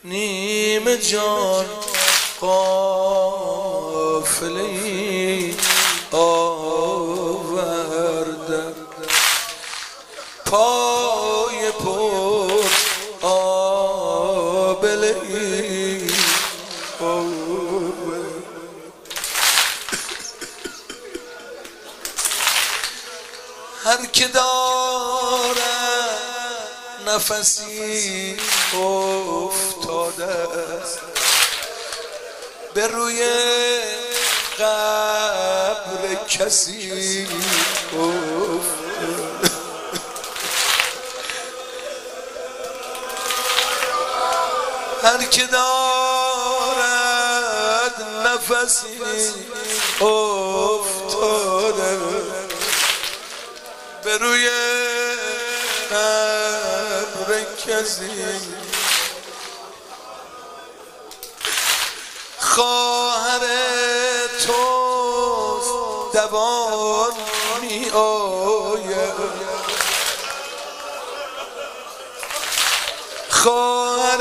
نیم جان قافله‌ای آوردم، پای پر آبله‌ای آوردم. هر که دارد نفسی افتاده است به روی قبر کسی افتاده. هر که دارد نفسی افتاده به روی قبر کسی، خواهر توست دوان می آید، خواهر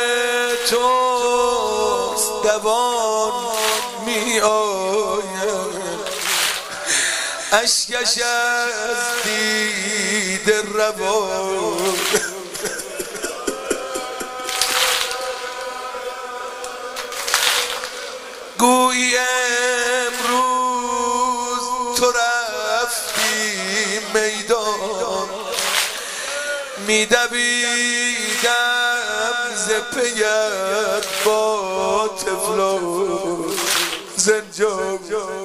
توست دوان می آید، اشکش از دید روان. گویی امروز تو رفتی میدان، میدویدم ز پیت با طفلان زنجان.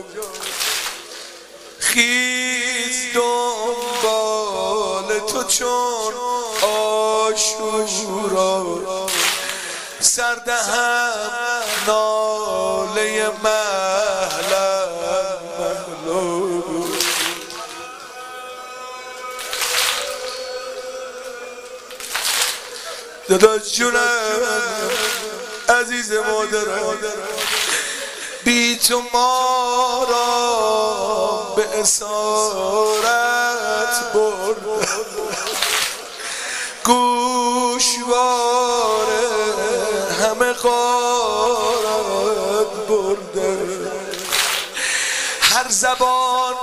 خیز دنبال تو چون عاشورا، سردهم ناله مهلم مهلو. داداش جونم عزیز مادرم، بی تو ما را به اسارت برد، گوشواره همه غارت برده. هر زبان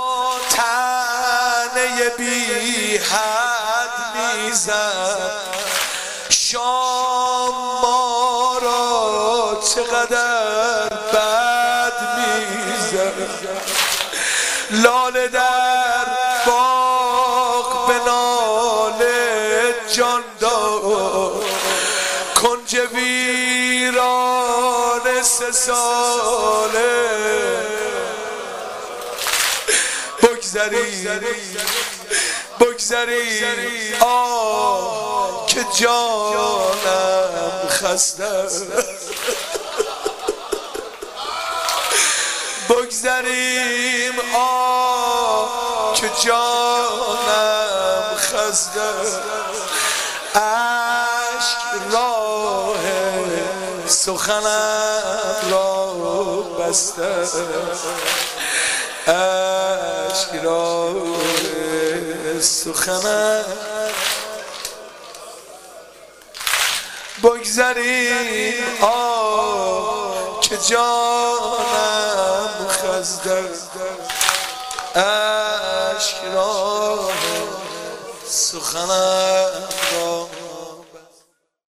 طعنه بی حد میزد، شام ما را چقدر بد میزد. لاله در باغ به ناله جان داد، کنج ویران 3 ساله. بگذری آه که جانم خسته، بگذریم آه که جانم خسته. عشق راه سخنم را بسته، عشق راه سخنم. بگذریم آه که جانم خسته، عشق راه سخنم.